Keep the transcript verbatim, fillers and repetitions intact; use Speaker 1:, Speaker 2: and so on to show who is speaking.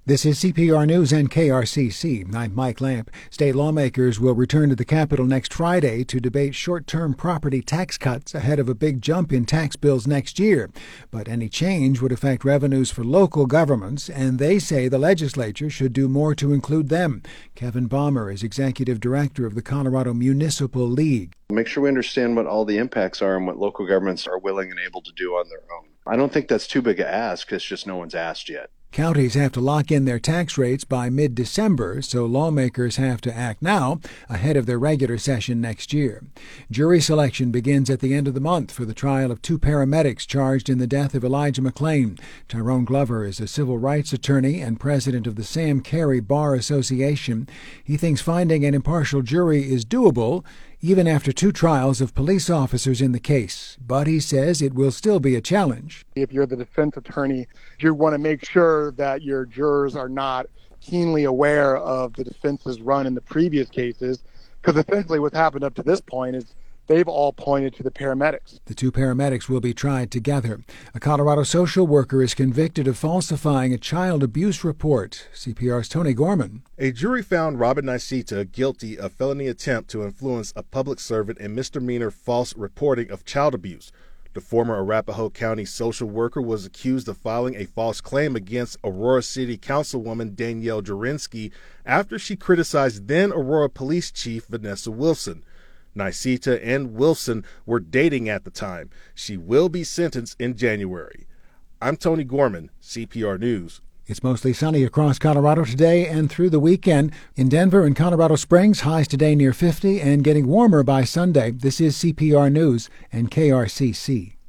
Speaker 1: This is C P R News and K R C C. I'm Mike Lamp. State lawmakers will return to the Capitol next Friday to debate short-term property tax cuts ahead of a big jump in tax bills next year. But any change would affect revenues for local governments, and they say the legislature should do more to include them. Kevin Balmer is executive director of the Colorado Municipal League.
Speaker 2: Make sure we understand what all the impacts are and what local governments are willing and able to do on their own. I don't think that's too big a ask. It's just no one's asked yet.
Speaker 1: Counties have to lock in their tax rates by mid-December, so lawmakers have to act now ahead of their regular session next year. Jury selection begins at the end of the month for the trial of two paramedics charged in the death of Elijah McClain. Tyrone Glover is a civil rights attorney and president of the Sam Carey Bar Association. He thinks finding an impartial jury is doable, even after two trials of police officers in the case. But he says it will still be a challenge.
Speaker 3: If you're the defense attorney, you want to make sure that your jurors are not keenly aware of the defenses run in the previous cases, because essentially what's happened up to this point is they've all pointed to the paramedics.
Speaker 1: The two paramedics will be tried together. A Colorado social worker is convicted of falsifying a child abuse report. C P R's Tony Gorman.
Speaker 4: A jury found Robert Niceta guilty of felony attempt to influence a public servant and misdemeanor false reporting of child abuse. The former Arapahoe County social worker was accused of filing a false claim against Aurora City Councilwoman Danielle Jurinsky after she criticized then Aurora Police Chief Vanessa Wilson. Niceta and Wilson were dating at the time. She will be sentenced in January. I'm Tony Gorman, C P R News.
Speaker 1: It's mostly sunny across Colorado today and through the weekend. In Denver and Colorado Springs, highs today near fifty and getting warmer by Sunday. This is C P R News and K R C C.